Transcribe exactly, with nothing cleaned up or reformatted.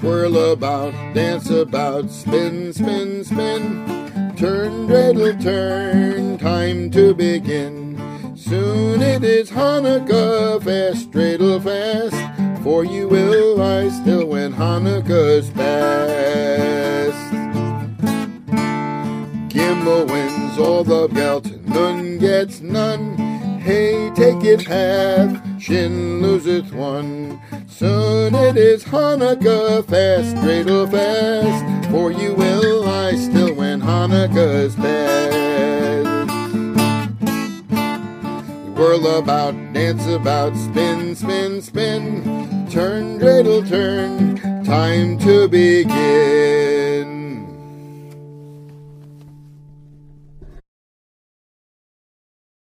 Whirl about, dance about, spin, spin, spin. Turn, dreidel, turn, time to begin. Soon it is Hanukkah, fast, dreidel, fast. For you will lie still when Hanukkah's past. Gimel wins all the gelt, Nun gets none. Hey, take it half, Shin loseth one. Soon it is Hanukkah, fast, dreidel, fast. For you will lie still when Hanukkah's past. Whirl about, dance about, spin, spin, spin. Turn, dreidel, turn, time to begin.